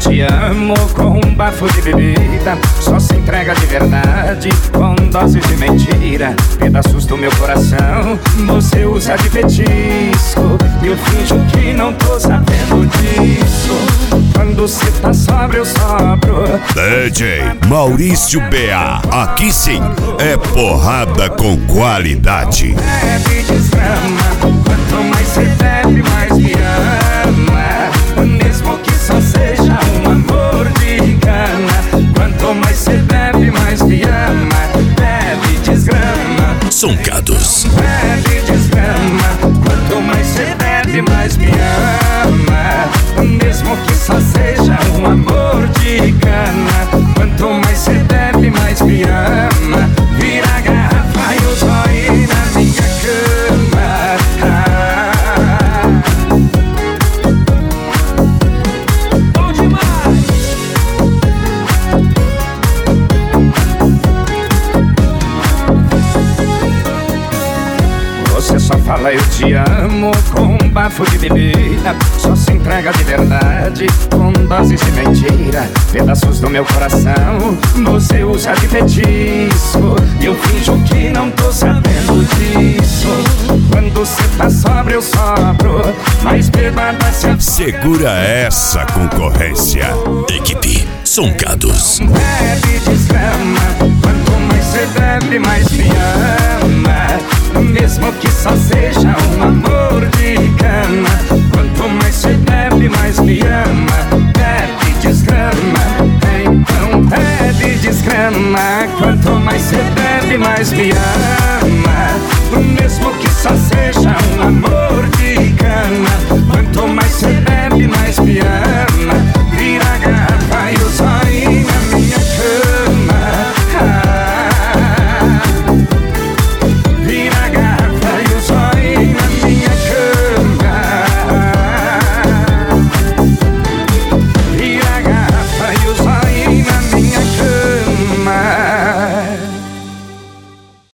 te amo com um bafo de bebida. Só se entrega de verdade com doses de mentira. Pedaços do meu coração você usa de petisco. Eu finjo que não tô sabendo disso. Quando cê tá sóbrio, eu sobro. DJ Maurício B.A. Aqui sim é porrada com qualidade. Bebe, desgrama. Quanto mais cê bebe, mais me ama. Mesmo que só seja um amor de cana. Quanto mais cê bebe, mais me ama. Bebe, desgrama. Soncados. Bebe, desgrama. Quanto mais cê bebe, mais me ama. Mesmo que só seja um amor de cana. Quanto mais cê bebe, mais me ama. Vira a garrafa e o zóio na minha cama. Bom demais! Você só fala eu te amo com um bafo de bebida. Só se entrega de verdade com doses de mentira. Pedaços do meu coração você usa de petisco. Eu finjo que não tô sabendo disso. Quando cê tá sóbrio, eu sobro. Mas bebada se Segura essa concorrência. Equipe Soncados. bebe, desgrama. Quanto mais cê bebe, mais me ama. Mesmo que só seja um amor de cana. Quanto mais cê bebe, mais me ama. Bebe, desgrama. Então bebe, desgrama. Quanto mais cê bebe, mais me ama. Mesmo que só seja um amor de cana.